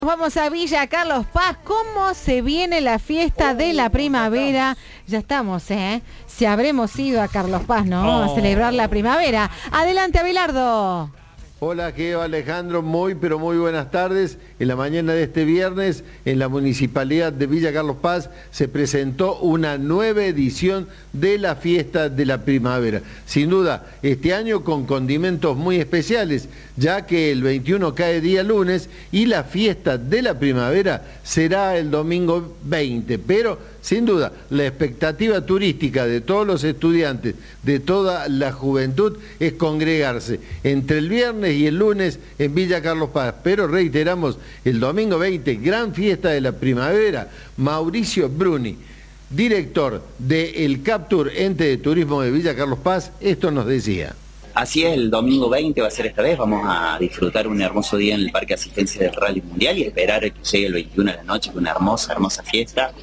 Vamos a Villa Carlos Paz. ¿Cómo se viene la fiesta de la primavera? Ya estamos, Si habremos ido a Carlos Paz, ¿no? A celebrar la primavera. Adelante, Abelardo. Hola, Geo, Alejandro, muy buenas tardes. En la mañana de este viernes, en la Municipalidad de Villa Carlos Paz, se presentó una nueva edición de la fiesta de la primavera. Sin duda, este año con condimentos muy especiales, ya que el 21 cae día lunes y la fiesta de la primavera será el domingo 20. Pero, sin duda, la expectativa turística de todos los estudiantes, de toda la juventud, es congregarse entre el viernes y el lunes en Villa Carlos Paz. Pero reiteramos, el domingo 20, gran fiesta de la primavera. Mauricio Bruni, director del Captur, ente de turismo de Villa Carlos Paz, esto nos decía. Así es, el domingo 20 va a ser esta vez, vamos a disfrutar un hermoso día en el Parque de Asistencia del Rally Mundial y esperar que llegue el 21 de la noche con una hermosa fiesta.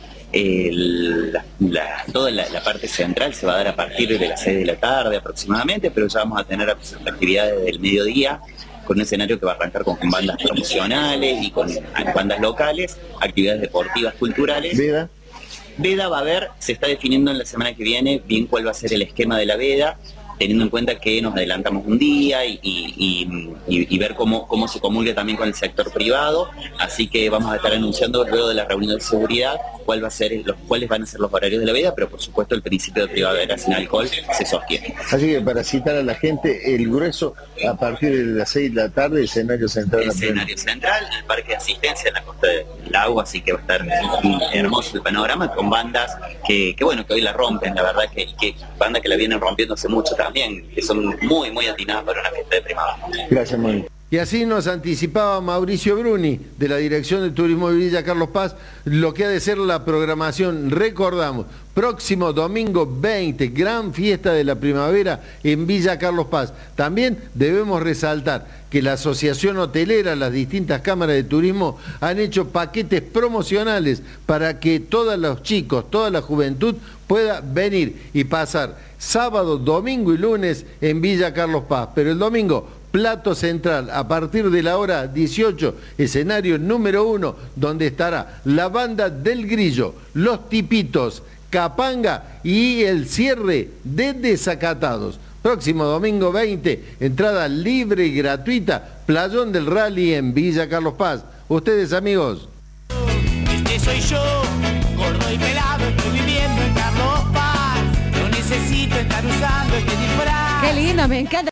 Toda la parte central se va a dar a partir de las 6 de la tarde aproximadamente, pero ya vamos a tener actividades del mediodía con un escenario que va a arrancar con bandas promocionales y con bandas locales, actividades deportivas, culturales. Veda va a haber, se está definiendo en la semana que viene bien cuál va a ser el esquema de la veda, teniendo en cuenta que nos adelantamos un día y ver cómo se comulga también con el sector privado, así que vamos a estar anunciando luego de la reunión de seguridad cuáles van a ser los horarios de la veda, pero por supuesto el principio de primavera sin alcohol se sostiene. Así que para citar a la gente, el grueso a partir de las 6 de la tarde, escenario central. Escenario central, el Parque de Asistencia en la Costa del Agua, así que va a estar hermoso el panorama con bandas que hoy la rompen, la verdad que bandas que la vienen rompiendo hace mucho también, que son muy atinadas para una fiesta de primavera. Gracias, Moni. Y así nos anticipaba Mauricio Bruni, de la Dirección de Turismo de Villa Carlos Paz, lo que ha de ser la programación. Recordamos, próximo domingo 20, gran fiesta de la primavera en Villa Carlos Paz. También debemos resaltar que la Asociación Hotelera, las distintas cámaras de turismo, han hecho paquetes promocionales para que todos los chicos, toda la juventud pueda venir y pasar sábado, domingo y lunes en Villa Carlos Paz. Pero el domingo, plato central, a partir de la hora 18, escenario número 1, donde estará la banda del Grillo, Los Tipitos, Capanga y el cierre de Desacatados. Próximo domingo 20, entrada libre y gratuita, Playón del Rally en Villa Carlos Paz. Ustedes, amigos. Este soy yo, gordo y pelado, estoy viviendo en Carlos Paz. No necesito estar usando este disfraz. Qué lindo, me encanta.